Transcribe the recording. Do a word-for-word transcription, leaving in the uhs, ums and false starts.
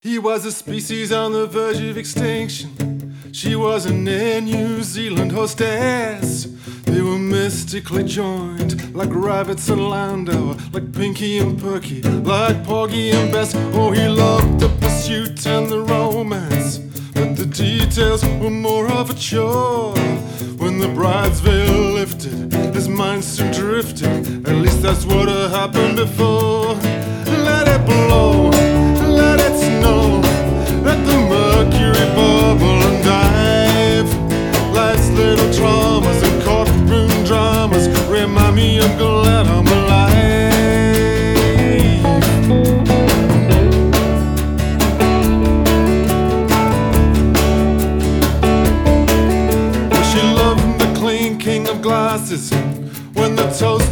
He was a species on the verge of extinction. She was an Air New Zealand hostess. They were mystically joined, like rabbits and Landau, like Pinky and Perky, like Porgy and Bess. Oh, he loved the pursuit and the romance, but the details were more of a chore. When the bride's veil lifted, his mind soon drifted. At least that's what had happened before. Let it blow, let it snow, let the mercury bubble and dive. Life's little traumas and courtroom dramas remind me I'm glad I'm alive. Well, she loved the clinking of glasses when the toast